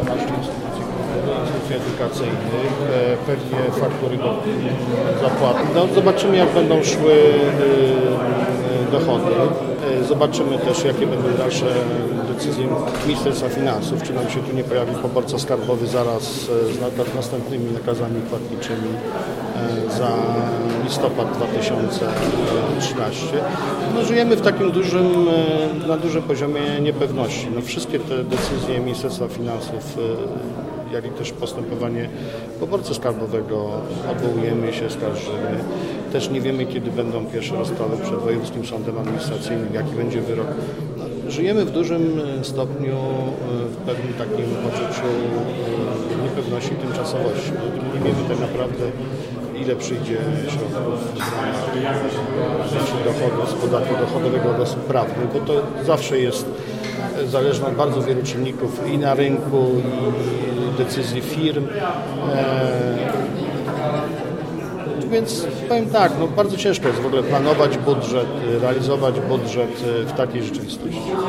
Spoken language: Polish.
12 instytucji edukacyjnych, pewnie faktury zapłaty. No, zobaczymy, jak będą szły dochody. Zobaczymy też, jakie będą dalsze decyzje Ministerstwa Finansów, czy nam się tu nie pojawi poborca skarbowy zaraz z następnymi nakazami płatniczymi za listopad 2013. No, żyjemy w takim na dużym poziomie niepewności. No, wszystkie te decyzje Ministerstwa Finansów, jak i też postępowanie poborcy skarbowego odwołujemy się, skarżymy. Też nie wiemy, kiedy będą pierwsze rozprawy przed Wojewódzkim Sądem Administracyjnym, jaki będzie wyrok. No, żyjemy w dużym stopniu w pewnym takim poczuciu niepewności, tymczasowości. Nie wiemy tak naprawdę, ile przyjdzie środków z dochodu, z podatku dochodowego od osób prawnych, bo to zawsze jest zależne od bardzo wielu czynników i na rynku, i decyzji firm. Więc powiem tak, no bardzo ciężko jest w ogóle planować budżet, realizować budżet w takiej rzeczywistości.